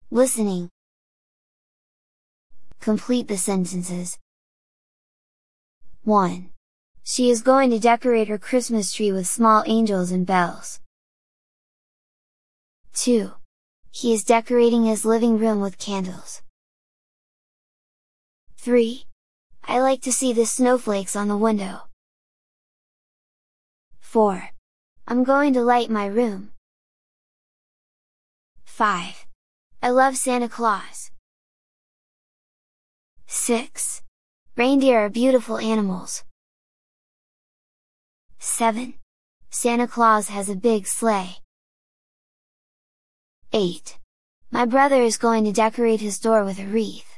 Listening. Complete the sentences. 1. She is going to decorate her Christmas tree with small angels and bells. 2. He is decorating his living room with candles. 3. I like to see the snowflakes on the window. 4. I'm going to light my room. 5. I love Santa Claus. 6. Reindeer are beautiful animals. 7. Santa Claus has a big sleigh. 8. My brother is going to decorate his door with a wreath.